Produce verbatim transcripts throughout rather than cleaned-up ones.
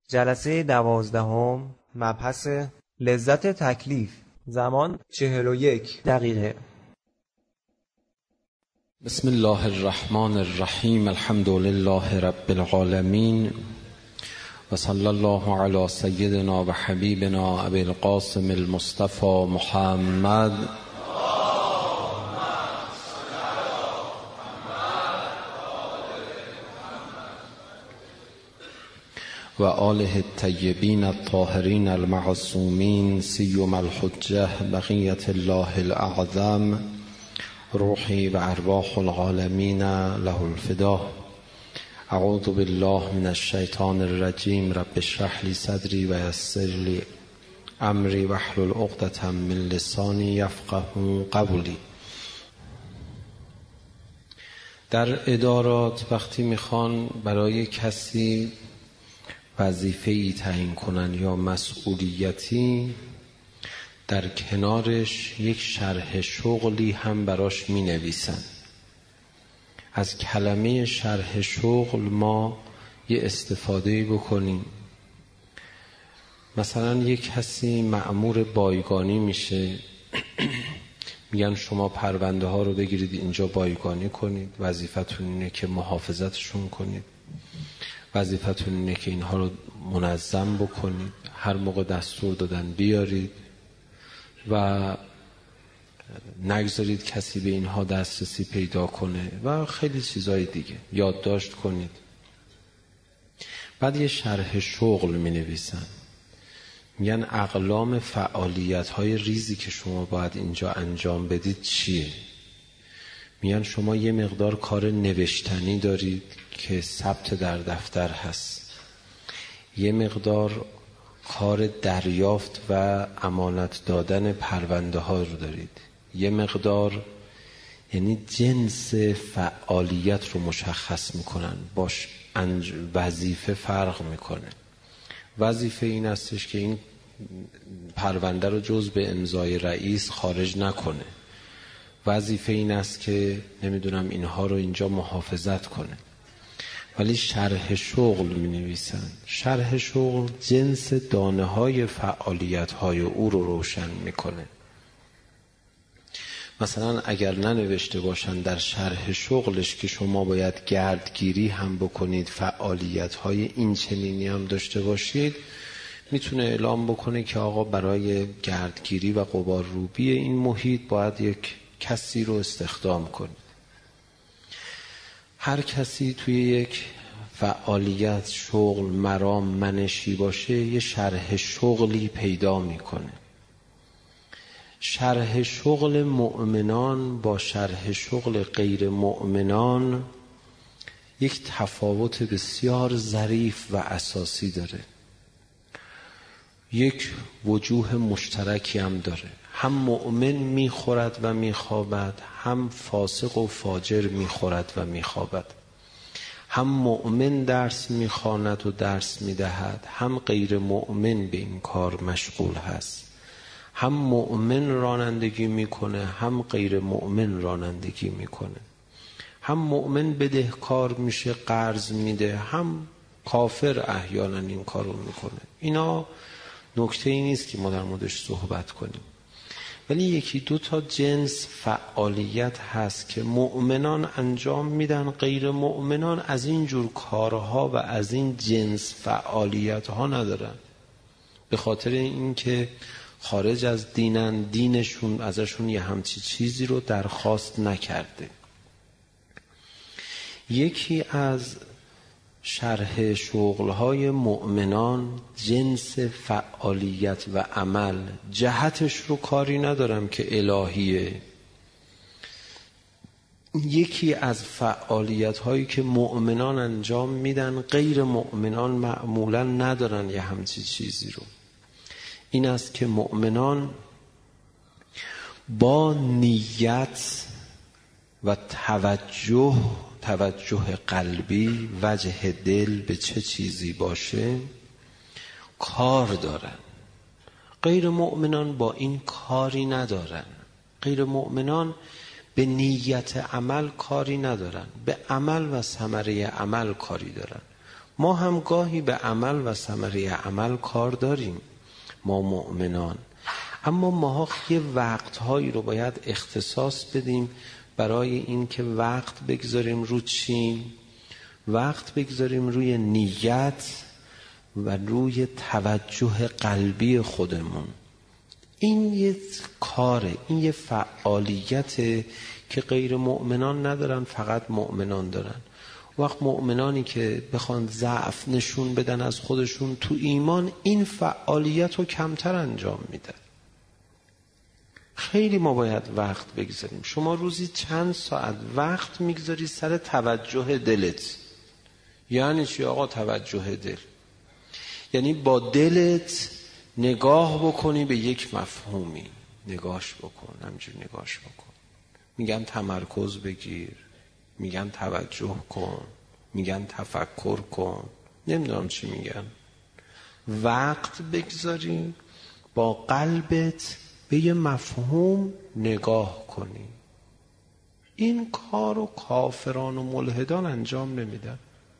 جلسه دوازدهم، مبحث لذت تکلیف. زمان چهل و یک دقیقه. بسم الله الرحمن الرحیم. الحمد لله رب العالمین و صلی الله علی سیدنا و حبیبنا ابی القاسم المصطفى محمد و آله الطیبین الطاهرین المعصومین سیما الحجة بقیة الله الاعظم روحی و ارواح العالمین له الفدا. اعوذ بالله من الشیطان الرجیم. رب اشرح لی صدری و یسر لی امری واحلل عقدة من لسانی یفقهوا قولی. در ادارات وقتی میخوان برای کسی وظیفه‌ای تعیین کنن یا مسئولیتی، در کنارش یک شرح شغلی هم براش می نویسن. از کلمه شرح شغل ما یه استفاده بکنیم. مثلا یک کسی مأمور بایگانی میشه، میگن شما پرونده ها رو بگیرید اینجا بایگانی کنید، وظیفتون اینه که محافظتشون کنید، وظیفتون اینه که اینها رو منظم بکنید، هر موقع دستور دادن بیارید و نگذارید کسی به اینها دسترسی پیدا کنه و خیلی چیزای دیگه یادداشت کنید. بعد یه شرح شغل می نویسن، میگن اقلام فعالیت های ریزی که شما باید اینجا انجام بدید چیه؟ میگن شما یه مقدار کار نوشتنی دارید که ثبت در دفتر هست، یه مقدار کار دریافت و امانت دادن پرونده ها رو دارید، یه مقدار یعنی جنس فعالیت رو مشخص میکنن، باش وظیفه فرق میکنه. وظیفه این هستش که این پرونده رو جز به امضای رئیس خارج نکنه، وظیفه این است که نمیدونم اینها رو اینجا محافظت کنه. ولی شرح شغل می نویسن. شرح شغل جنس دانه های فعالیت های او رو روشن میکنه. مثلا اگر ننوشته باشن در شرح شغلش که شما باید گردگیری هم بکنید، فعالیت های این چنینی هم داشته باشید، میتونه اعلام بکنه که آقا برای گردگیری و غبارروبی این محیط باید یک کسی رو استخدام کنید. هر کسی توی یک فعالیت، شغل، مرام، منشی باشه یه شرح شغلی پیدا میکنه. شرح شغل مؤمنان با شرح شغل غیر مؤمنان یک تفاوت بسیار ظریف و اساسی داره. یک وجوه مشترکی هم داره. هم مؤمن میخورد و میخوابد، هم فاسق و فاجر میخورد و میخوابد. هم مؤمن درس میخواند و درس میدهد، هم غیر مؤمن به این کار مشغول هست. هم مؤمن رانندگی میکنه، هم غیر مؤمن رانندگی میکنه. هم مؤمن بدهکار میشه، قرض میده، هم کافر احیانا این کارو میکنه. اینا نکته ای نیست که ما در موردش صحبت کنیم. ولی یکی دو تا جنس فعالیت هست که مؤمنان انجام میدن، غیر مؤمنان از این جور کارها و از این جنس فعالیت ها ندارن، به خاطر اینکه خارج از دینن، دینشون ازشون یه همچی چیزی رو درخواست نکرده. یکی از شرح شغلهای مؤمنان جنس فعالیت و عمل، جهتش رو کاری ندارم که الهیه. یکی از فعالیت هایی که مؤمنان انجام میدن غیر مؤمنان معمولا ندارن یه همچی چیزی رو. این است که مؤمنان با نیت و توجه توجه قلبی، وجه دل به چه چیزی باشه کار دارن. غیر مؤمنان با این کاری ندارن. غیر مؤمنان به نیت عمل کاری ندارن، به عمل و ثمره عمل کاری دارن. ما هم گاهی به عمل و ثمره عمل کار داریم، ما مؤمنان، اما ما یه وقتهایی رو باید اختصاص بدیم برای این که وقت بگذاریم رو چی؟ وقت بگذاریم روی نیت و روی توجه قلبی خودمون. این یه کاره، این یه فعالیته که غیر مؤمنان ندارن، فقط مؤمنان دارن. وقت مؤمنانی که بخوان ضعف نشون بدن از خودشون تو ایمان، این فعالیت رو کمتر انجام میدن. خیلی ما باید وقت بگذاریم. شما روزی چند ساعت وقت میگذاری سر توجه دلت؟ یعنی چی آقا توجه دل؟ یعنی با دلت نگاه بکنی به یک مفهومی، نگاش بکن، همینجور نگاش بکن. میگن تمرکز بگیر، میگن توجه کن، میگن تفکر کن، نمیدونم چی میگن. وقت بگذاری با قلبت به یه مفهوم نگاه کنی. این کار رو کافران و ملحدان انجام نمیدن.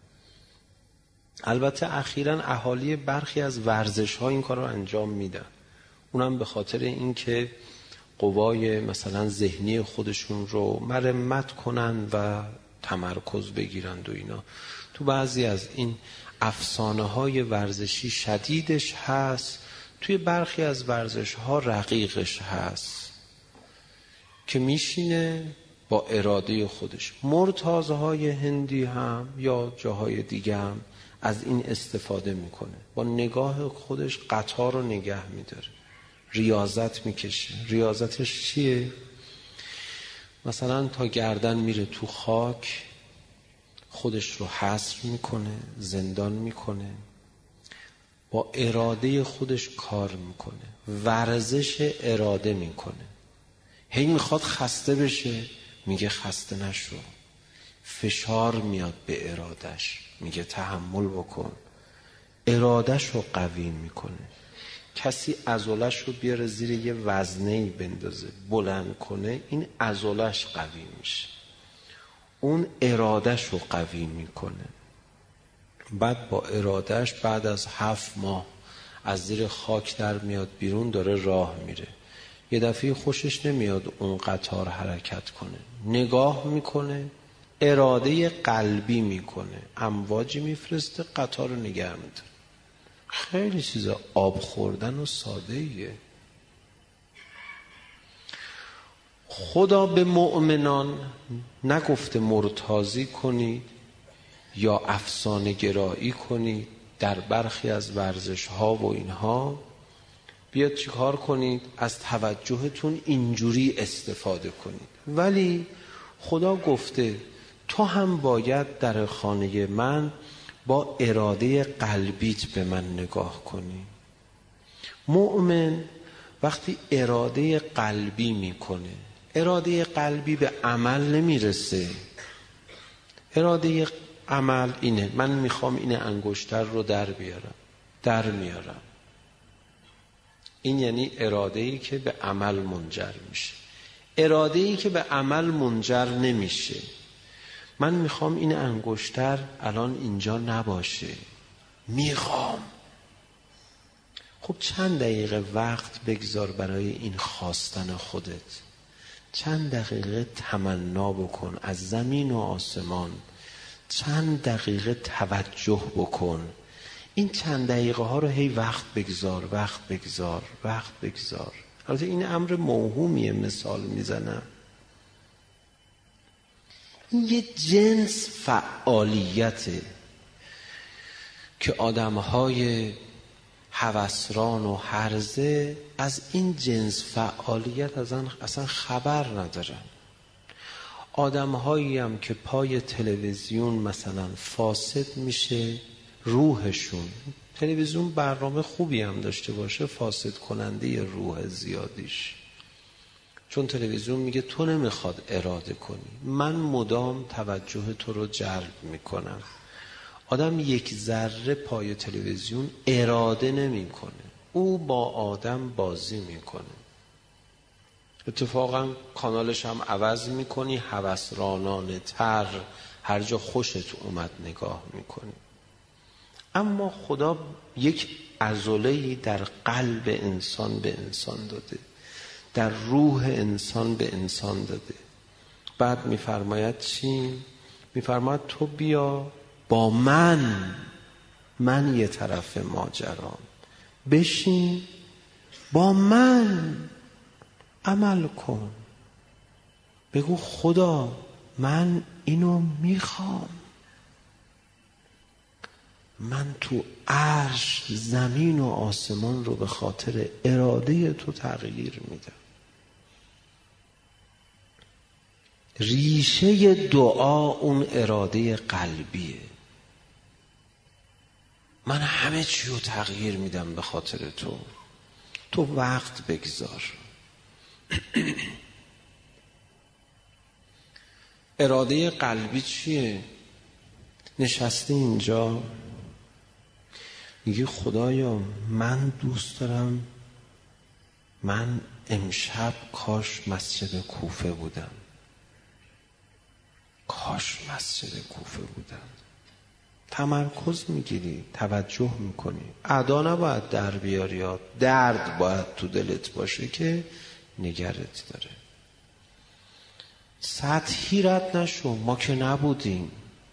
البته اخیراً اهالی برخی از ورزش ها این کار رو انجام میدن، اونم به خاطر این که قوای مثلا ذهنی خودشون رو مرمت کنن و تمرکز بگیرند و اینا. تو بعضی از این افسانه های ورزشی شدیدش هست، توی برخی از ورزش ها رقیقش هست که میشینه با اراده خودش. مرتاض های هندی هم یا جاهای دیگه هم از این استفاده میکنه، با نگاه خودش قطار رو نگه میداره، ریاضت میکشه. ریاضتش چیه؟ مثلا تا گردن میره تو خاک، خودش رو حصر میکنه، زندان میکنه، با اراده خودش کار میکنه، ورزش اراده میکنه. هی میخواد خسته بشه، میگه خسته نشو. فشار میاد به ارادش، میگه تحمل بکن. ارادش رو قوی میکنه. کسی عضلش رو بیاره زیر یه وزنه‌ای بندازه، بلند کنه، این عضلش قوی میشه، اون ارادش رو قوی میکنه. بعد با ارادش بعد از هفت ماه از زیر خاک در میاد بیرون، داره راه میره. یه دفعه خوشش نمیاد اون قطار حرکت کنه، نگاه میکنه، اراده قلبی میکنه، امواجی میفرسته، قطار رو نگه میداره. خیلی چیزا آب خوردن و ساده ایه. خدا به مؤمنان نگفته مرتاضی کنید یا افسانه گرایی کنید در برخی از ورزش ها و اینها. بیاد چی کار کنید؟ از توجهتون اینجوری استفاده کنید. ولی خدا گفته تو هم باید در خانه من با اراده قلبیت به من نگاه کنی. مؤمن وقتی اراده قلبی میکنه، اراده قلبی به عمل نمیرسه. اراده عمل اینه، من میخوام این انگشتر رو در بیارم، در میارم. این یعنی اراده‌ای که به عمل منجر میشه. اراده‌ای که به عمل منجر نمیشه، من میخوام این انگشتر الان اینجا نباشه، میخوام. خب چند دقیقه وقت بگذار برای این خواستن خودت. چند دقیقه تمنا بکن از زمین و آسمان. چند دقیقه توجه بکن. این چند دقیقه ها رو هی وقت بگذار، وقت بگذار، وقت بگذار. البته این امر موهومیه، مثال میزنم. این یه جنس فعالیته که آدمهای هوسران و هرزه از این جنس فعالیت اصلا خبر ندارن. آدمهایی هم که پای تلویزیون مثلا فاسد میشه روحشون، تلویزیون برنامه خوبی هم داشته باشه، فاسد کننده روح زیادیش. چون تلویزیون میگه تو نمیخواد اراده کنی، من مدام توجه تو رو جلب میکنم. آدم یک ذره پای تلویزیون اراده نمیکنه، او با آدم بازی میکنه. اتفاقا کانالش هم عوض میکنی، هوسرانانه تر، هر جا خوشت اومد نگاه میکنی. اما خدا یک عضله‌ای در قلب انسان به انسان داده، در روح انسان به انسان داده. بعد میفرماید چی؟ میفرماید تو بیا با من، من یه طرف ماجرام، بشین با من عمل کن، بگو خدا من اینو میخوام، من تو عرش زمین و آسمان رو به خاطر اراده تو تغییر میدم. ریشه دعا اون اراده قلبیه. من همه چی رو تغییر میدم به خاطر تو، تو وقت بگذار. اراده قلبی چیه؟ نشسته اینجا میگه خدایا من دوست دارم من امشب کاش مسجد کوفه بودم، کاش مسجد کوفه بودم. تمرکز میگیری، توجه میکنی، ادا نباید در بیاری، ها درد باید تو دلت باشه که نگرت داره. سطحی رد نشو، ما که نبودیم.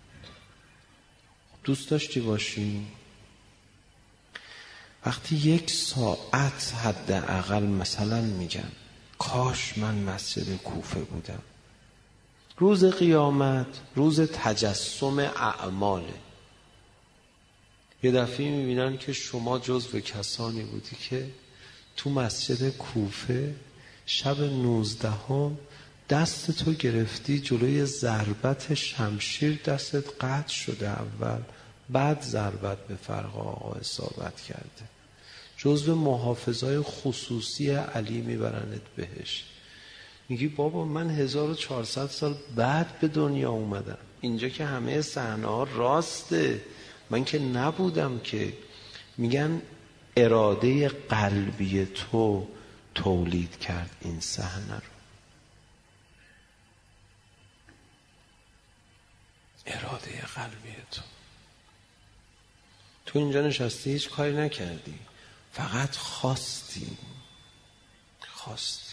دوست داشتی باشی؟ وقتی یک ساعت حداقل مثلا میگن کاش من مسجد کوفه بودم، روز قیامت روز تجسم اعماله. یه دفعه میبینن که شما جزو کسانی بودی که تو مسجد کوفه شب نوزدهم دست تو گرفتی جلوی ضربت شمشیر دستت قطع شده اول، بعد ضربت به فرق آقا اصابت کرده. جزو محافظای خصوصی علی میبرنت بهش. میگی بابا من هزار و چهارصد سال بعد به دنیا اومدم، اینجا که همه صحنه ها راسته، من که نبودم که. میگن اراده قلبی تو تولید کرد این صحنه رو. اراده قلبی تو. تو اینجا نشستی هیچ کاری نکردی، فقط خواستی خواستی.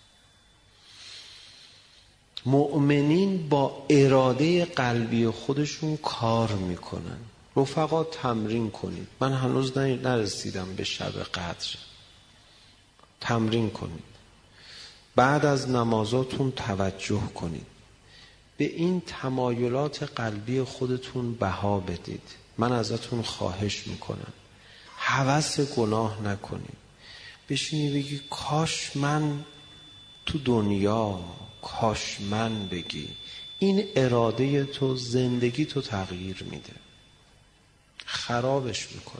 مؤمنین با اراده قلبی خودشون کار میکنن. رفقا تمرین کنید. من هنوز نرسیدم به شب قدر. تمرین کنید. بعد از نمازاتون توجه کنید. به این تمایلات قلبی خودتون بها بدید. من ازتون خواهش میکنم هوس گناه نکنید. بشینی بگی کاش من تو دنیا، کاش من بگی. این اراده تو زندگی تو تغییر میده، خرابش میکنه.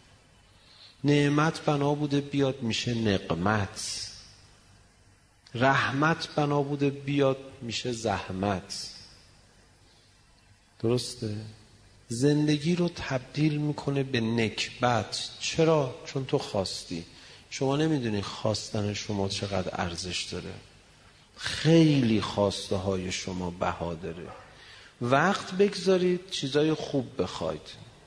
نعمت بنا بوده بیاد میشه نقمت، رحمت بنا بوده بیاد میشه زحمت. درسته؟ زندگی رو تبدیل میکنه به نکبت. چرا؟ چون تو خواستی. شما نمیدونی خواستن شما چقدر ارزش داره. خیلی خواسته های شما بها داره. وقت بگذارید چیزای خوب بخواید.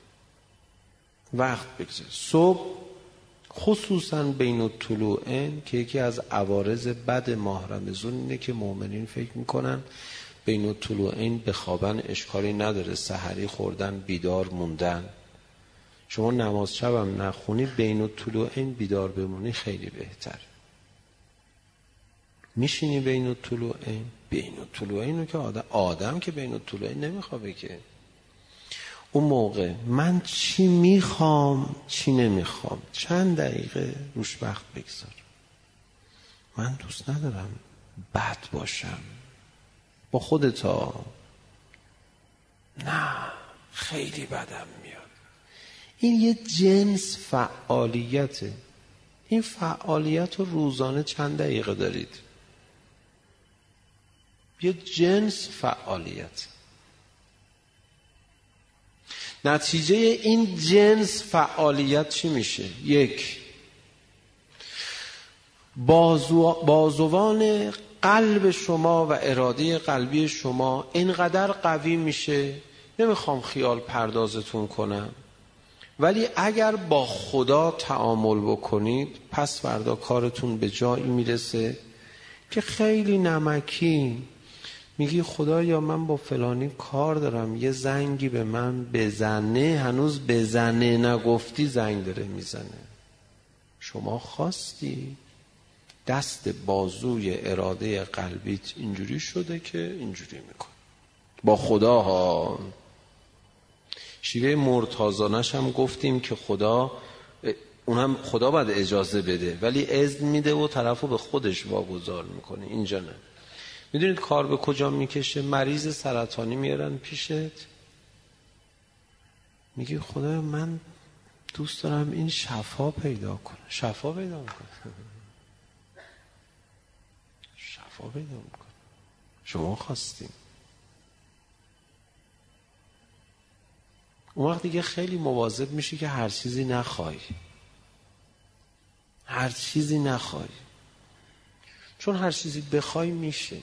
وقت بگذارید. صبح خصوصا بین الطلوعین که یکی از عوارض بد ماه رمضان اینه که مؤمنین فکر میکنن بین الطلوعین بخوابن اشکالی نداره، سحری خوردن بیدار موندن. شما نماز شبم نخونی بین الطلوعین بیدار بمونی خیلی بهتر. میشینی بین الطلوعین، بین الطلوعین رو که آدم, آدم که بین الطلوعین نمیخوابه که. اون موقع من چی میخوام چی نمیخوام چند دقیقه روش وقت بگذار. من دوست ندارم بد باشم با خودتا، نه خیلی بدم میاد. این یه جنس فعالیته. این فعالیت رو روزانه چند دقیقه دارید. یه جنس فعالیت. نتیجه این جنس فعالیت چی میشه؟ یک، بازو بازوان قلب شما و اراده قلبی شما اینقدر قوی میشه، نمیخوام خیال پردازتون کنم، ولی اگر با خدا تعامل بکنید پس فردا کارتون به جایی میرسه که خیلی نمکی میگی خدایا من با فلانی کار دارم، یه زنگی به من بزنه، هنوز بزنه نگفتی زنگ داره میزنه، شما خواستی، دست بازوی اراده قلبیت اینجوری شده که اینجوری میکن با خدا ها. شیوه مرتازانش هم گفتیم که خدا، اونم خدا باید اجازه بده ولی اذن میده و طرفو به خودش واگذار میکنه، اینجا نه. میدونید کار به کجا میکشه؟ مریض سرطانی میارن پیشت، میگی خدایا من دوست دارم این شفا پیدا کنه، شفا پیدا میکنه شفا پیدا میکنه، شما خواستیم. اون وقت دیگه خیلی مواظب میشی که هر چیزی نخوای، هر چیزی نخوای، چون هر چیزی بخوای میشه.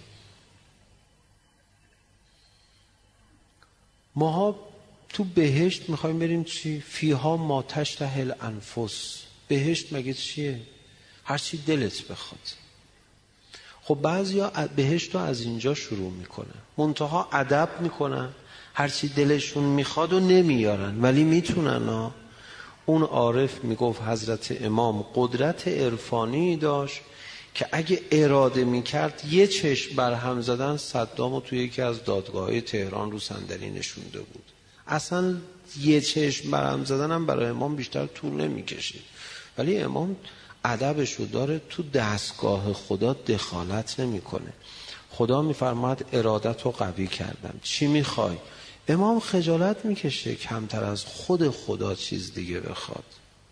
ماها تو بهشت میخوایم بریم چی؟ فیها ما تشتهی الانفس. بهشت مگه چیه؟ هر چی دلت بخواد. خب بعضیا بهشت رو از اینجا شروع میکنن، منتها ادب میکنن، هر چی دلشون میخواد و نمیارن ولی میتونن ها. اون عارف میگفت حضرت امام قدرت عرفانی داشت که اگه اراده میکرد یه چشم برهم زدن صدامو توی یکی از دادگاه‌های تهران رو صندلی نشونده بود. اصلا یه چشم برهم زدن هم برای امام بیشتر طول نمیکشید، ولی امام ادبشو داره، تو دستگاه خدا دخالت نمیکنه. خدا میفرماد ارادت رو قوی کردم، چی میخوای؟ امام خجالت میکشه کمتر از خود خدا چیز دیگه بخواد.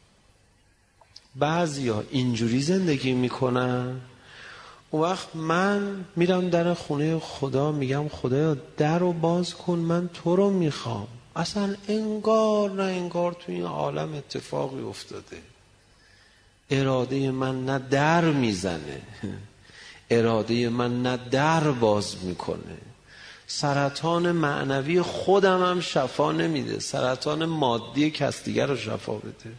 بعضیا اینجوری زندگی میکنن. اون وقت من میرم در خونه خدا میگم خدایا در رو باز کن، من تو رو میخوام. اصلا انگار نه انگار تو این عالم اتفاقی افتاده. اراده من نه در میزنه، اراده من نه در باز میکنه. سرطان معنوی خودم هم شفا نمیده، سرطان مادی کس دیگر رو شفا بده.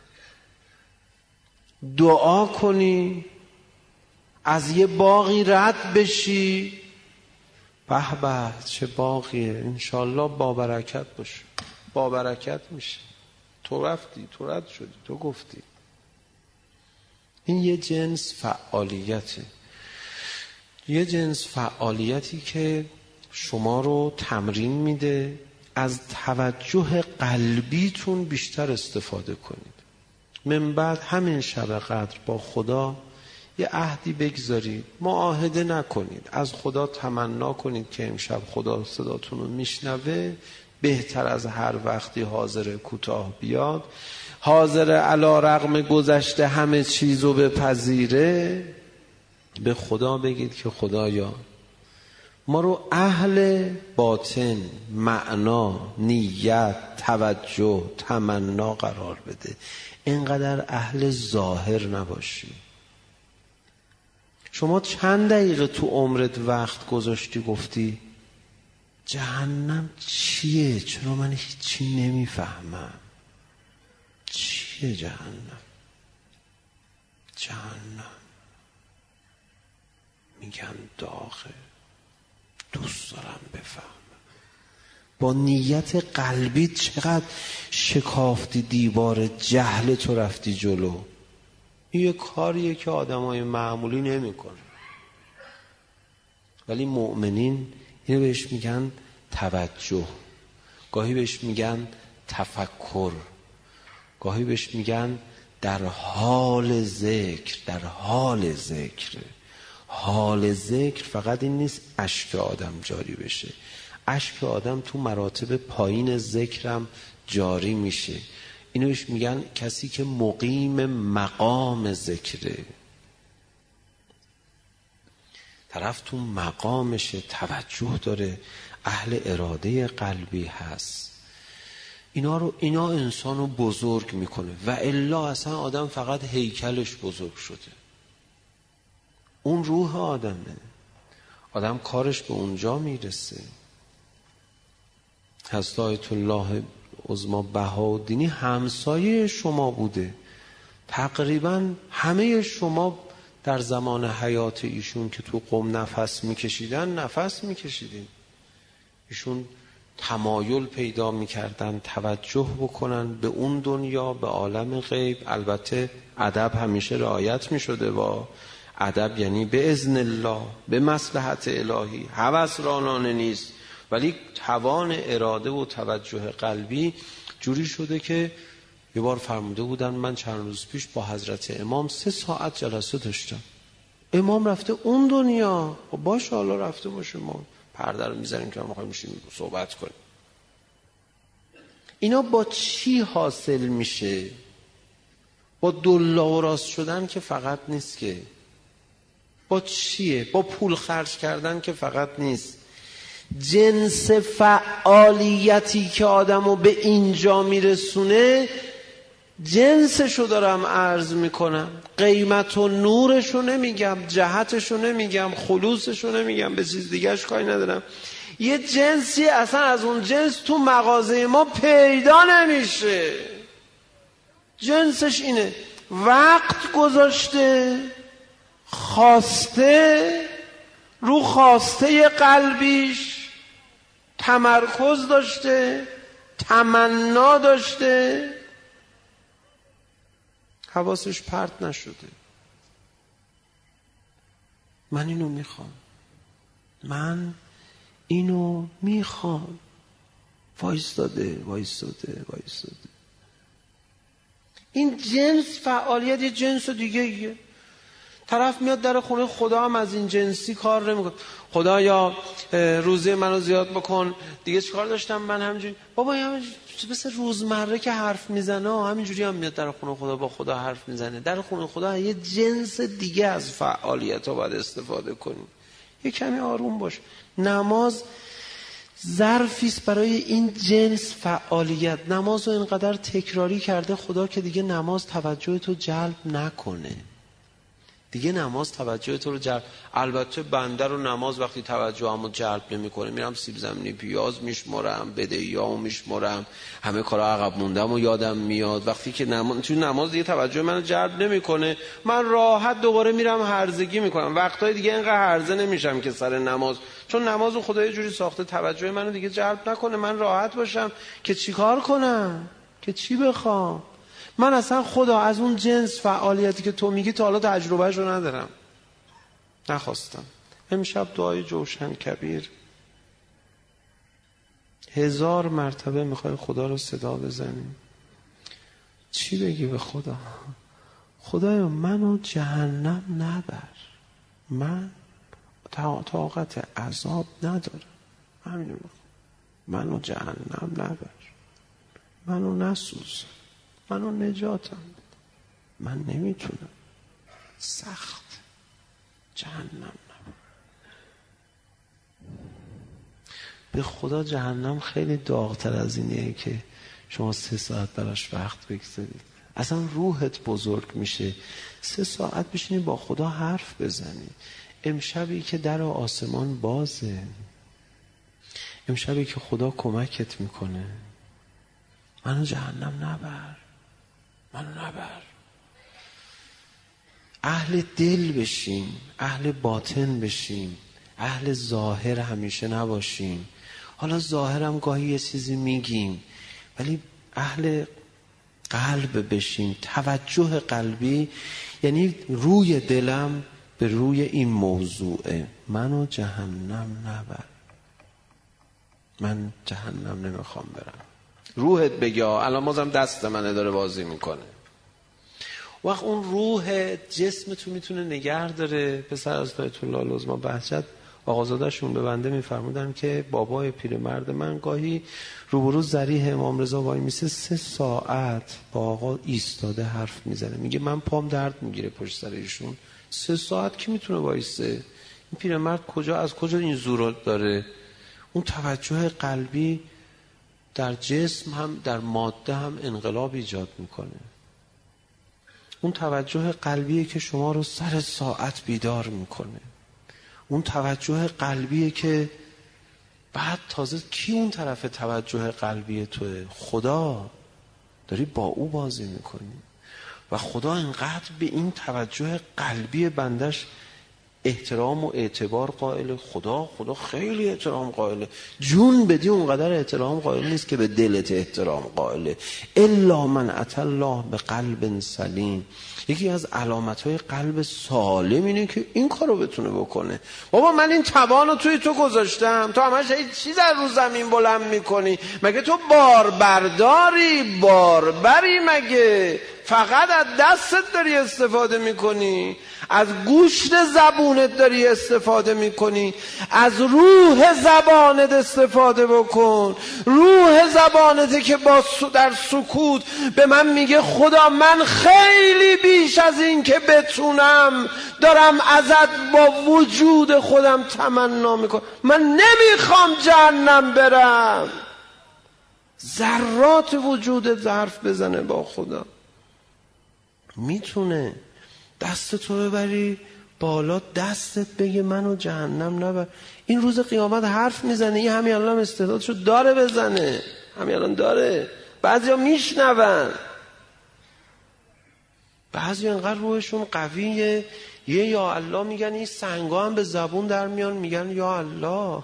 دعا کنی از یه باغی رد بشی، به به چه باغیه، انشالله با برکت باشه، با برکت میشه. تو رفتی، تو رد شدی، تو گفتی. این یه جنس فعالیته، یه جنس فعالیتی که شما رو تمرین میده از توجه قلبیتون بیشتر استفاده کنید. من بعد همین شب قدر با خدا یه عهدی بگذارید، معاهده نکنید، از خدا تمنا کنید که امشب خدا صداتون رو میشنوه، بهتر از هر وقتی حاضر کوتاه بیاد، حاضر علی رغم گذشته همه چیزو بپذیره. به خدا بگید که خدایا ما رو اهل باطن، معنا، نیت، توجه، تمنا قرار بده، اینقدر اهل ظاهر نباشی. شما چند دقیقه تو عمرت وقت گذاشتی گفتی جهنم چیه؟ چرا من هیچی نمیفهمم؟ چیه جهنم؟ جهنم میگن داغه، دوست دارم بفهمم. با نیت قلبی چقدر شکافتی دیوار جهل تو رفتی جلو. این یه کاریه که آدمای معمولی نمی کنه، ولی مؤمنین اینو بهش میگن توجه، گاهی بهش میگن تفکر، گاهی بهش میگن در حال ذکر. در حال ذکر، حال ذکر فقط این نیست اشک آدم جاری بشه، اشک آدم تو مراتب پایین ذکرم جاری میشه. اینو بهش میگن کسی که مقیم مقام ذکره، طرف تو مقامشه، توجه داره، اهل اراده قلبی هست. اینا رو اینا انسانو بزرگ میکنه، و الا اصلا آدم فقط هیکلش بزرگ شده، اون روح آدمه، آدم کارش به اونجا میرسه. حضرت آیت الله العظما بهاءالدینی همسایه شما بوده. تقریبا همه شما در زمان حیات ایشون که تو قم نفس میکشیدن نفس میکشیدین. ایشون تمایل پیدا میکردن توجه بکنن به اون دنیا، به عالم غیب. البته ادب همیشه رعایت میشده. با ادب یعنی به اذن الله، به مصلحت الهی، هوس رانانه نیست، ولی توان اراده و توجه قلبی جوری شده که یه بار فرموده بودن من چند روز پیش با حضرت امام سه ساعت جلسه داشتم. امام رفته اون دنیا، باشه حالا رفته باشه، ما پرده رو میزنیم که ما میخوایم میشیم صحبت کنیم. اینا با چی حاصل میشه؟ با دلا و راست شدن که فقط نیست که. با چیه؟ با پول خرج کردن که فقط نیست. جنس فعالیتی که آدمو به اینجا میرسونه جنسشو دارم عرض میکنم. قیمت و نورشو نمیگم، جهتشو نمیگم، خلوصشو نمیگم، به چیز دیگهش کاری ندارم. یه جنسی اصلا از اون جنس تو مغازه ما پیدا نمیشه. جنسش اینه: وقت گذاشته، خواسته، رو خواسته قلبیش تمرکز داشته، تمنا داشته، حواسش پرت نشده. من اینو میخوام، من اینو میخوام. وایستاده وایستاده وایستاده. این جنس فعالیت یه جنس دیگه ایه. طرف میاد در خونه خدا هم از این جنسی کار نمیکنه. خدایا روزه منو زیاد بکن. دیگه چیکار داشتم من همینجوری؟ بابا همینجوری مثل روزمره که حرف میزنه همینجوری هم میاد در خونه خدا با خدا حرف میزنه. در خونه خدا یه جنس دیگه از فعالیت ها باید استفاده کنی. یه کمی آروم باش. نماز ظرفیست برای این جنس فعالیت. نماز رو اینقدر تکراری کرده خدا که دیگه نماز توجه تو جلب نکنه. دیگه نماز توجه تو رو جلب. البته بنده رو نماز وقتی توجه همو جلب نمیکنه میرم سیب زمینی پیاز میشمرم، بدهیامو میشمرم، همه کارا عقب موندم و یادم میاد. وقتی که نماز تو نماز دیگه توجه منو جلب نمیکنه، من راحت دوباره میرم هرزگی میکنم. وقتای دیگه اینقدر هرزه نمیشم که سر نماز، چون نمازو خدا یه جوری ساخته توجه منو دیگه جلب نکنه، من راحت باشم که چیکار کنم، که چی بخوام. من اصلا خدا از اون جنس فعالیتی که تو میگی تا حالا تجربهشو ندارم، نخواستم. امشب دعای جوشن کبیر هزار مرتبه میخوای خدا رو صدا بزنی. چی بگی به خدا؟ خدایا منو جهنم نبر، من طاقت عذاب ندارم، همینو میخوام. منو جهنم نبر، منو نسوز، منو نجاتم، من نمیتونم، سخت، جهنم نبر. به خدا جهنم خیلی داغتر از اینه که شما سه ساعت براش وقت بگذارید. اصلا روحت بزرگ میشه. سه ساعت بشینی با خدا حرف بزنی. امشبی که در آسمان بازه، امشبی که خدا کمکت میکنه. منو جهنم نبر، منو نبر. اهل دل بشیم، اهل باطن بشیم، اهل ظاهر همیشه نباشیم. حالا ظاهرم گاهی یه چیزی میگیم، ولی اهل قلب بشیم. توجه قلبی یعنی روی دلم به روی این موضوعه. منو جهنم نبر، من جهنم نمیخوام برم. روحت بگه الان بازم دست منه داره بازی میکنه. وقت اون روح جسم تو میتونه نگه داره. پسر از آیت الله العظما بهجت آقازاده‌شون به بنده میفرمودن که بابای پیرمرد من گاهی روبرو ضریح امام رضا وای میسه سه ساعت با آقا ایستاده حرف میزنه. میگه من پام درد میگیره پشت سر ایشون. سه ساعت کی میتونه وایسه؟ این پیرمرد کجا از کجا این زور داره؟ اون توجه قلبی در جسم هم در ماده هم انقلاب ایجاد میکنه. اون توجه قلبیه که شما رو سر ساعت بیدار میکنه. اون توجه قلبیه که بعد تازه کی اون طرف توجه قلبی توه؟ خدا. داری با او بازی میکنی و خدا اینقدر به این توجه قلبی بندش احترام و اعتبار قائله. خدا خدا خیلی احترام قائله. جون بدی اونقدر احترام قائل نیست که به دلت احترام قائله. الا من اتى الله به قلب سلیم. یکی از علامت‌های قلب سالم اینه که این کارو بتونه بکنه. بابا من این توانو توی تو گذاشتم، تو همش هیچ چیز از رو زمین بلند میکنی. مگه تو باربرداری؟ باربری مگه؟ فقط از دستت داری استفاده میکنی، از گوشت زبونت داری استفاده میکنی، از روح زبانت استفاده بکن. روح زبانت که با در سکوت به من میگه خدا من خیلی بیش از این که بتونم دارم ازت با وجود خودم تمنا میکنم. من نمیخوام جهنم برم. ذرات وجودت حرف بزنه با خدا. میتونه دست تو ببری بالا، دستت بگه منو جهنم نبر. این روز قیامت حرف میزنه. این همین الان استعدادشو داره بزنه، همین الان داره. بعضیا میشنون، بعضیا انقدر روحشون قویه یه یا الله میگن، این سنگا هم به زبون در میان میگن یا الله.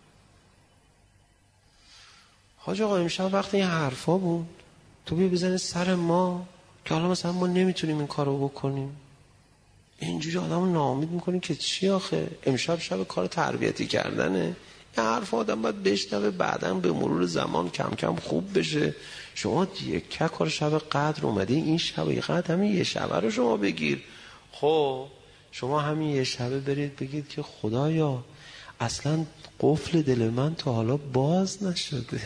حاج آقا امشب وقتی این حرفا بود تو بیا بزنی سر ما که حالا مثلا ما نمیتونیم این کارو بکنیم. اینجوری آدمو ناامید میکنی که چی آخه؟ امشب شب کار تربیتی کردنه. این حرف آدم باید بشنوه، بعداً به مرور زمان کم کم خوب بشه. شما یک کار شب قدر اومده، این شب قدر همین یه شبه رو شما بگیر. خب شما همین یه شبه برید بگید که خدایا اصلا قفل دل من تا حالا باز نشده.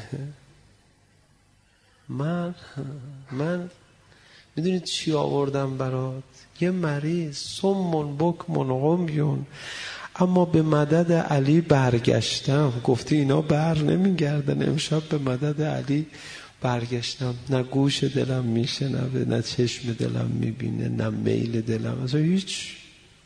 من من میدونید چی آوردم برات؟ یه مریض سمون بکمون قمیون، اما به مدد علی برگشتم. گفتی اینا بر نمیگردن. امشب به مدد علی برگشتم. نه گوش دلم میشنوه، نه چشم دلم میبینه، نه میل دلم، اصلا هیچ.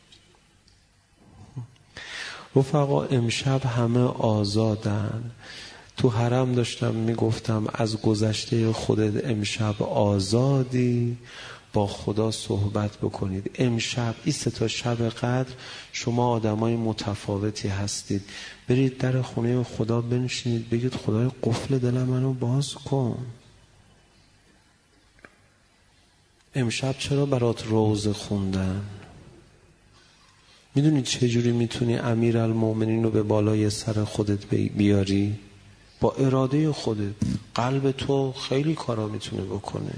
رفقا امشب همه آزادن. تو حرم داشتم میگفتم از گذشته خودت امشب آزادی، با خدا صحبت بکنید. امشب این سه تا شب قدر شما آدمای متفاوتی هستید. برید در خونه خدا بنشینید بگید خدای قفل دل منو باز کن. امشب چرا برات روزه خوندن؟ میدونید چجوری میتونی امیرالمومنین رو به بالای سر خودت بیاری؟ با اراده خودت. قلب تو خیلی کارا میتونه بکنه.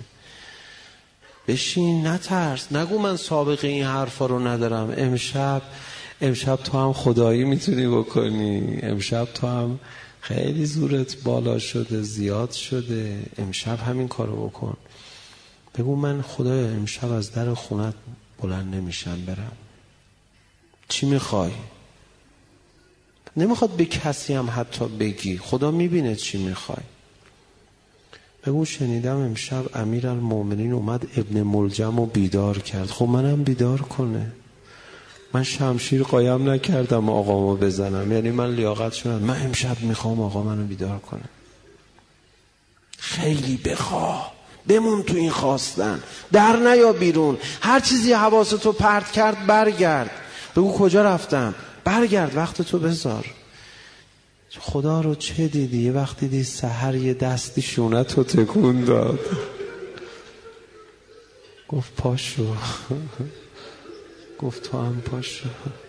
بشین، نترس، نگو من سابقه این حرفا رو ندارم. امشب امشب تو هم خدایی میتونی بکنی. امشب تو هم خیلی زورت بالا شده، زیاد شده. امشب همین کارو بکن. بگو من خدایا امشب از در خونت بلند نمیشم برم. چی میخوای؟ نمیخواد به کسی هم حتی بگی، خدا میبینه چی میخوای. بگو شنیدم امشب امیرالمومنین اومد ابن ملجم رو بیدار کرد. خب منم بیدار کنه. من شمشیر قایم نکردم آقامو بزنم، یعنی من لیاقت شدم. من امشب میخوام آقا منو بیدار کنه. خیلی بخواه، بمون تو این خواستن، در نیا بیرون. هر چیزی حواستو پرت کرد برگرد. بگو کجا رفتم؟ برگرد، وقت تو بذار. خدا رو چه دیدی؟ یه وقتی دیدی سحر یه دستی شونت رو تکون داد، گفت پاشو. گفت تو هم پاشو.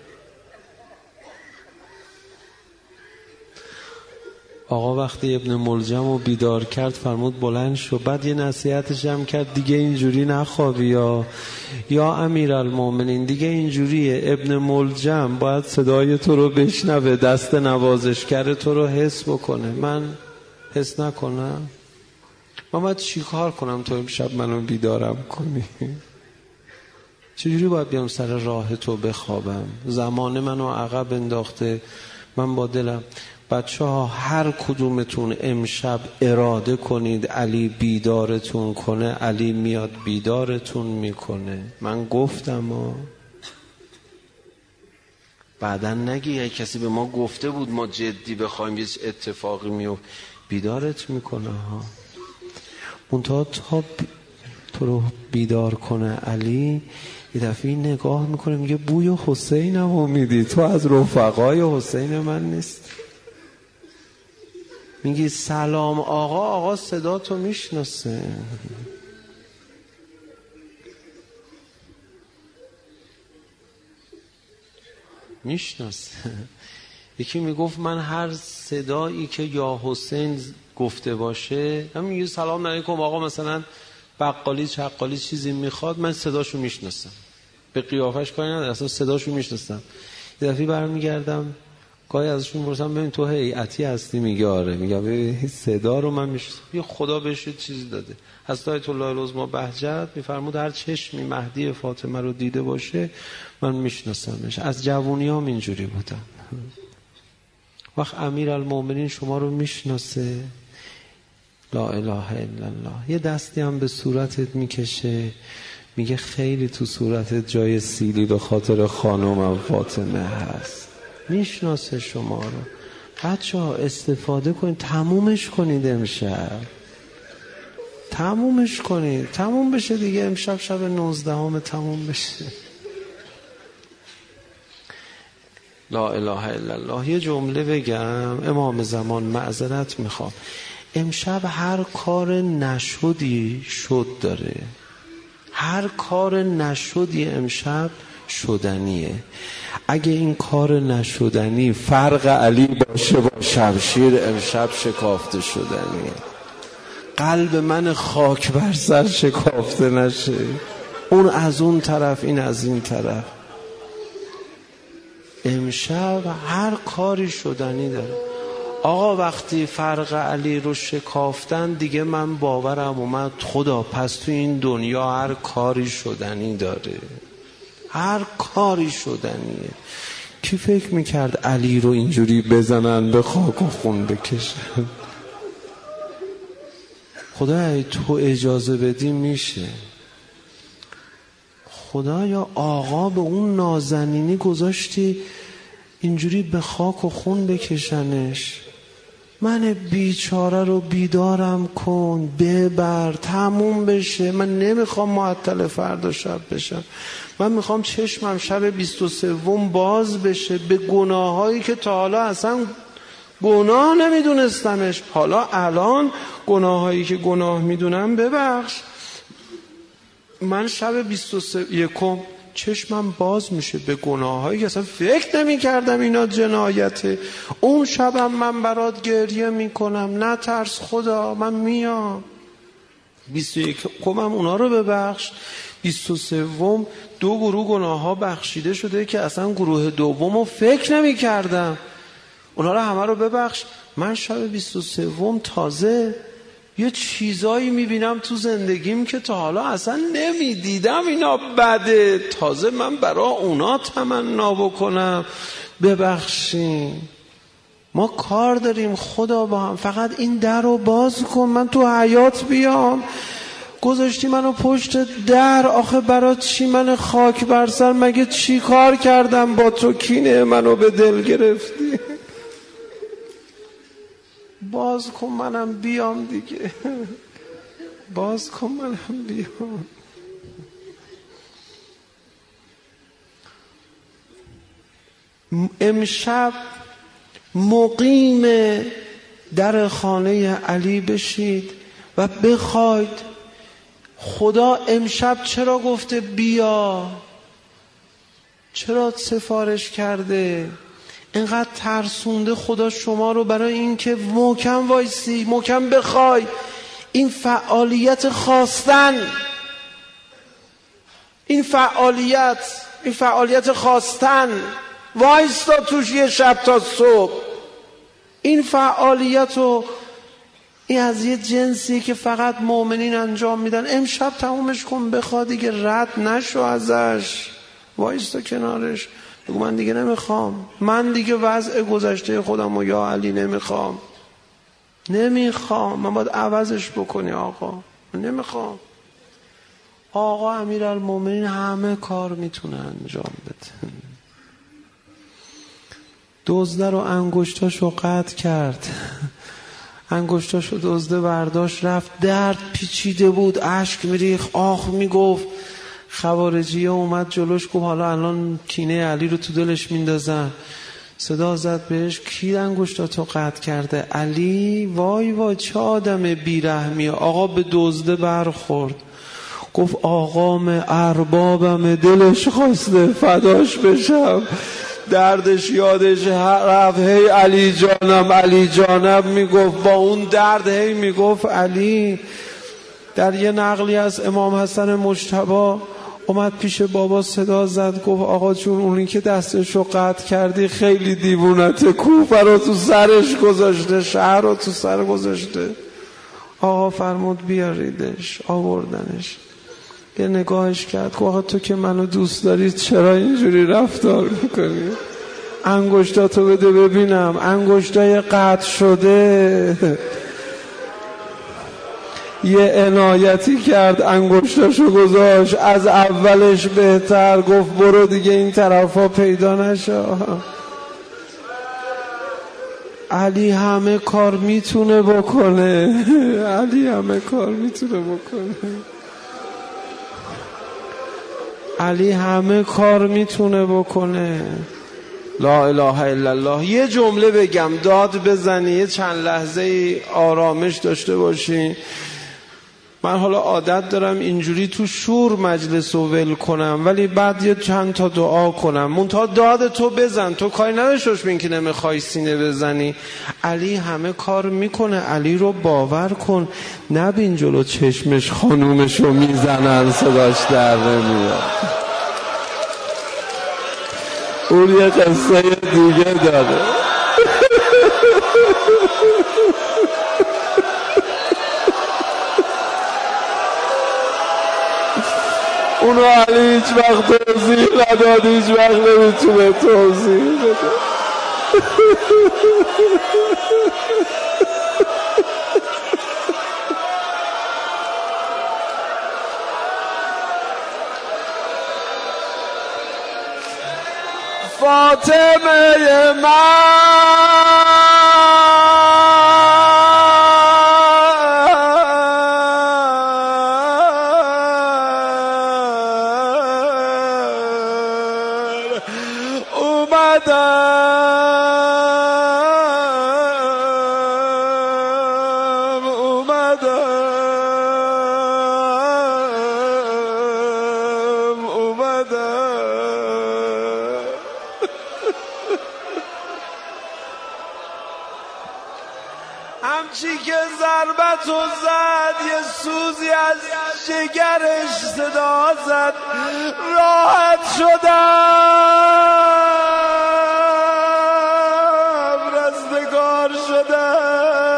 آقا وقتی ابن ملجم رو بیدار کرد فرمود بلند شو. بعد یه نصیحتش هم کرد دیگه اینجوری نخوابی یا یا امیرالمومنین دیگه اینجوریه. ابن ملجم باید صدای تو رو بشنوه، دست نوازشگر تو رو حس بکنه. من حس نکنم؟ من باید چی کار کنم تو امشب منو بیدارم کنی؟ چجوری باید بیام سر راه تو بخوابم؟ زمان منو عقب انداخته. من با دلم. بچه ها هر کدومتون امشب اراده کنید علی بیدارتون کنه، علی میاد بیدارتون میکنه. من گفتم ها بعدن نگی یه کسی به ما گفته بود ما جدی بخوایم یه اتفاقی میفته، بیدارت میکنه ها. منتها تا تو رو بیدار کنه علی یه دفعه نگاه میکنه میگه بوی حسینم رو میدی، تو از رفقای حسین من نیست. میگی سلام آقا، آقا صدا تو میشناسه. میشناسه. یکی میگفت من هر صدایی که یا حسین گفته باشه، هم میگه سلام علیکم آقا، مثلا بقالی چقالی چیزی میخواد، من صداشو میشناسم، به قیافش کاری ندارم، اصلا صداشو میشناسم. یه دفعه برمیگردم گاهی ازشون میپرسم ببین تو هیئتی هستی؟ میگه آره. میگم ببین صدا رو من میشناسم. یه خدا بهش چیزی داده. حضرت آیت الله العظمی بهجت میفرمود هر چشمی مهدی فاطمه رو دیده باشه من میشناسمش. از جوونیام اینجوری بودم. وقت امیرالمومنین شما رو میشناسه، لا اله الا الله. یه دستی هم به صورتت میکشه، میگه خیلی تو صورتت جای سیلی به خاطر خانومم فاطمه هست. میشناسه شما رو. بچه ها استفاده کنید، تمومش کنید امشب، تمومش کنید، تموم بشه دیگه. امشب شب نوزدهم تموم بشه. لا اله الا الله. یه جمله بگم امام زمان، معذرت میخوام. امشب هر کار نشدی شد داره، هر کار نشدی امشب شدنیه. اگه این کار نشدنی فرق علی باشه با شمشیر، امشب شکافته شدنیه. قلب من خاک بر سر شکافته نشه، اون از اون طرف این از این طرف. امشب هر کاری شدنی داره. آقا وقتی فرق علی رو شکافتن دیگه من باورم اومد خدا پس تو این دنیا هر کاری شدنی داره، هر کاری شدنیه. کی فکر میکرد علی رو اینجوری بزنن به خاک و خون بکشن؟ خدا تو اجازه بدی میشه. خدایا آقا به اون نازنینی گذاشتی اینجوری به خاک و خون بکشنش. من بیچاره رو بیدارم کن، ببر، تموم بشه. من نمیخوام معطل فردا شب بشم. من میخوام چشمم شب بیست و سوم باز بشه به گناهایی که تا حالا اصلا گناه نمیدونستمش، حالا الان گناهایی که گناه میدونم ببخش. من شب بیست و یکم چشمم باز میشه به گناهایی که اصلا فکر نمی کردم اینا جنایته. اون شبم من برات گریه میکنم، نه ترس خدا، من میام. بیست و یکم اونا رو ببخش. بیست و سوم دو گروه گناه ها بخشیده شده که اصلا گروه دوم رو فکر نمی کردم، اونا رو همه رو ببخش. من شب بیست و سوم تازه یه چیزایی میبینم تو زندگیم که تا حالا اصلا نمیدیدم اینا بده، تازه من برای اونا تمنا بکنم. ببخشین ما کار داریم خدا با هم، فقط این در رو باز کن من تو حیات بیام. گذاشتی منو پشت در، آخه برات چی من خاک بر سر؟ مگه چی کار کردم با تو کینه منو به دل گرفتی؟ باز کن منم بیام دیگه، باز کن منم بیام. امشب مقیم در خانه علی بشید و بخواید خدا امشب چرا گفته بیا، چرا سفارش کرده، اینقدر ترسونده خدا شما رو برای این که محکم وایسی، محکم بخوای. این فعالیت خواستن، این فعالیت این فعالیت خواستن، وایستا توش یه شب تا صبح. این فعالیت رو این از یه جنسی که فقط مؤمنین انجام میدن. امشب تمومش کن، بخواد دیگه، رد نشو ازش، وایستا کنارش، بگو من دیگه نمیخوام، من دیگه وضع گذشته خودم و یا علی نمیخوام، نمیخوام، من باید عوضش بکنی آقا، من نمیخوام. آقا امیرالمومنین همه کار میتونه انجام بده. دزده رو انگشتاشو قطع کرد، انگشتاشو دزده برداشت رفت، درد پیچیده بود، اشک میریخت، آخ میگفت. خوارجیه اومد جلوش گفت حالا الان کینه علی رو تو دلش میندازن. صدا زد بهش کی انگشتاتو قطع کرده؟ علی. وای وای چه آدم بیرحمیه. آقا به دزده برخورد، گفت آقام اربابم دلش خواسته فداش بشم. دردش یادش رفت، هی علی جانم علی جانم میگفت، با اون درد هی میگفت علی. در یه نقلی از امام حسن مجتبی اومد پیش بابا، صدا زد گفت آقا جون اونی که دستشو قطع کردی خیلی دیوونته، کوفه رو تو سرش گذاشته، شهر رو تو سر گذاشته. آقا فرمود بیاریدش، آوردنش. یه نگاهش کرد گفت آقا تو که منو دوست داری چرا اینجوری رفتار میکنی؟ انگشتاتو بده ببینم. انگشتای قطع شده. یه عنایتی کرد، انگشتاشو گذاشت، از اولش بهتر. گفت برو دیگه این طرفا پیدا نشه. علی همه کار میتونه بکنه، علی همه کار میتونه بکنه، علی همه کار میتونه بکنه. لا اله الا الله. یه جمله بگم داد بزنی، یه چند لحظه آرامش داشته باشی. من حالا عادت دارم اینجوری تو شور مجلس رو ول کنم، ولی بعد یه چند تا دعا کنم. منتها داد تو بزن، تو کاری نداشتش بین که نمیخوای سینه بزنی. علی همه کار میکنه، علی رو باور کن. نبین جلو چشمش خانومشو میزنن صداش در نمیاد. اون یه قصه دیگه داره. اونو علی هیچ وقت توضیح نداد، هیچ وقت نمیتونه توضیح بده. فاطمه من همچی که ضربت و زد یه سوزی از جگرش صدا زد، راحت شدم، رستگار شدم.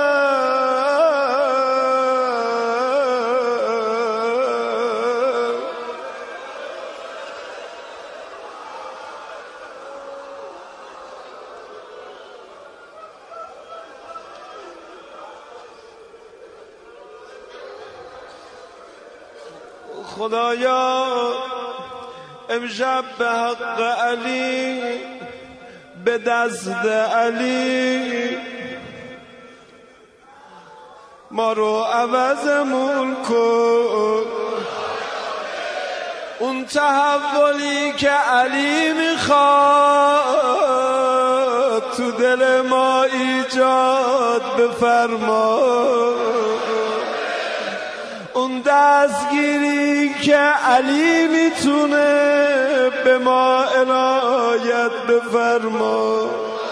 خدایا امشب به حق علی، به دست علی، ما رو عوضمون کن. اون تحولی که علی میخواد تو دل ما ایجاد بفرما. اون دستگیری که علی میتونه به ما عنایت بفرما.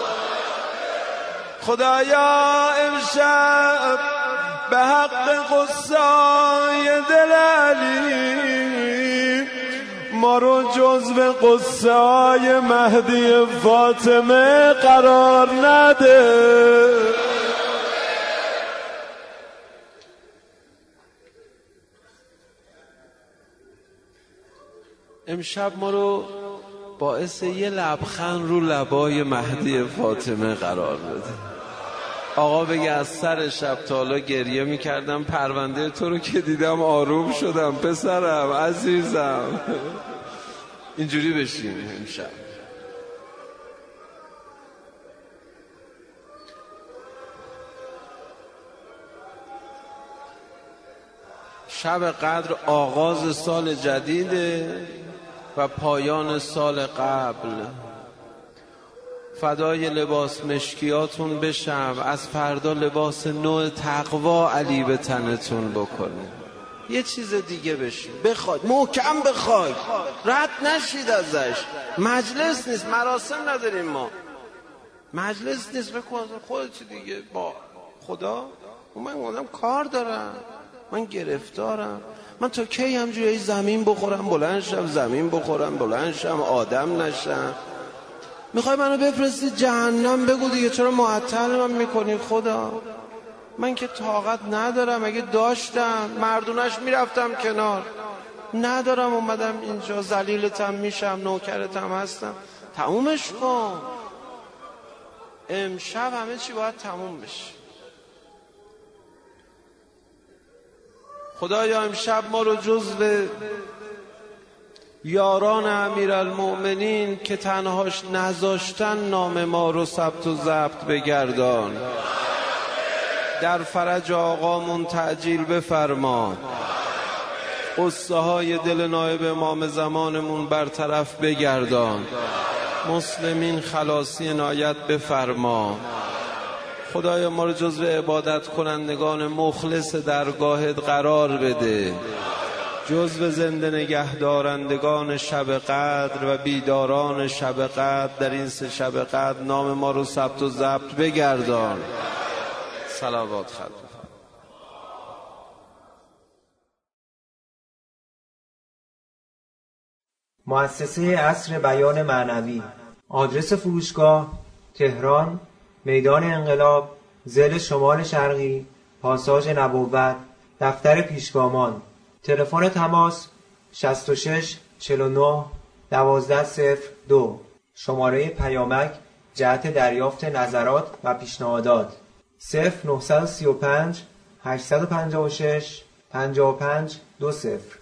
خدایا امشب به حق قصای دل علی، ما رو جزو قصای مهدی فاطمه قرار نده. امشب ما رو باعث یه لبخند رو لبای مهدی فاطمه قرار بده. آقا بگه از سر شب تا حالا گریه میکردم، پرونده تو رو که دیدم آروم شدم پسرم عزیزم. اینجوری بشیم امشب. شب قدر آغاز سال جدیده و پایان سال قبل. فدای لباس مشکیاتون بشم، از فردا لباس نوع تقوا علی به تنتون بکنه. یه چیز دیگه بشین، بخواید محکم بخواید، رد نشید ازش. مجلس نیست، مراسم نداریم ما، مجلس نیست. بکن خودت دیگه با خدا. من آدم کار دارم، من گرفتارم، من تا کی همجوری زمین بخورم بلند شم، زمین بخورم بلند شم، آدم نشم؟ میخوای منو بفرستی جهنم؟ بگو دیگه، چرا معطل من میکنی خدا؟ من که طاقت ندارم. اگه داشتم مردونش میرفتم کنار، ندارم، اومدم اینجا ذلیلتم میشم، نوکرتم هستم. تمومش کن. امشب همه چی باید تموم بشه. خدایا امشب ما رو جزو یاران امیرالمؤمنین که تنهاش نذاشتن نام ما رو ثبت و ضبط بگردان. در فرج آقامون تعجیل بفرما. قصه های دل نایب امام زمانمون برطرف بگردان. مسلمین خلاصی عنایت بفرما. خدایا ما رو جزو عبادت کنندگان مخلص درگاهت قرار بده، جزو زنده نگه دارندگان شب قدر و بیداران شب قدر در این سه شب قدر نام ما رو ثبت و ضبط بگردان. صلوات خط. مؤسسه عصر بیان معنوی. آدرس فروشگاه: تهران، میدان انقلاب، ضلع شمال شرقی، پاساژ نبوت، دفتر پیشگامان. تلفن تماس: شصت و شش چهل و نه دوازده صفر دو. شماره پیامک جهت دریافت نظرات و پیشنهادات: صفر نه سه پنج هشت پنج شش پنج پنج دو صفر.